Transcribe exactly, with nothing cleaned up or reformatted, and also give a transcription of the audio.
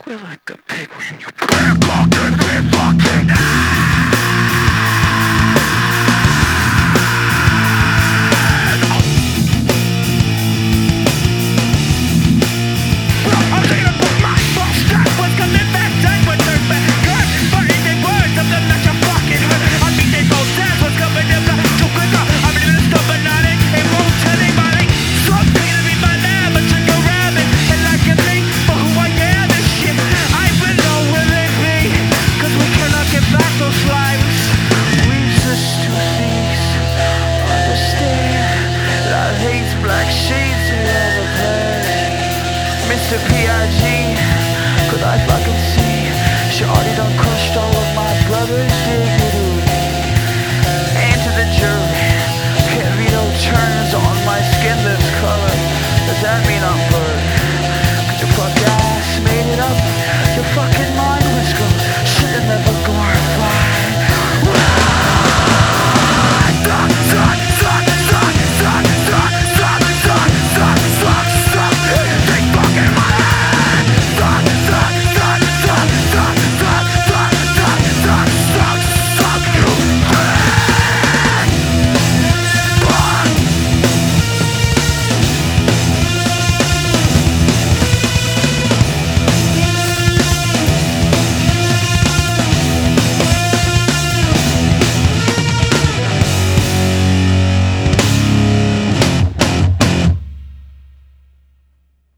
Squeal like a pig when you pickpocket, pickpocket. I'm thinking about my false step was coming back, time with her back. Good, but even worse, something that you fucking hurt. I think they both dance was coming in the too quicker. I'm in the stubborn addict, it won't tell anybody. Something to be my lab, but took a rabbit. And like a thing for who I am and shit. I will know will it be, cause we cannot get back those lives. We just two thieves, understand. Love hates black shades in other place. Mister P I G, cause I fucking see she already done crushed all of my brothers.